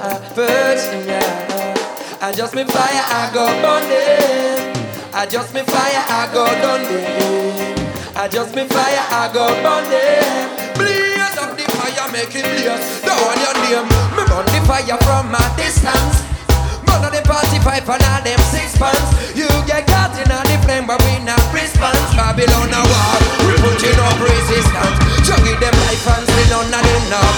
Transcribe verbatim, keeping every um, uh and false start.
Virginia. I just me fire, I go burn them. I just me fire, I go done them. I just me fire, I go burn them. Blaze up the fire, make it blaze. Don't want your name. Me burn the fire from a distance. Burn on the party pipe and all them six pants. You get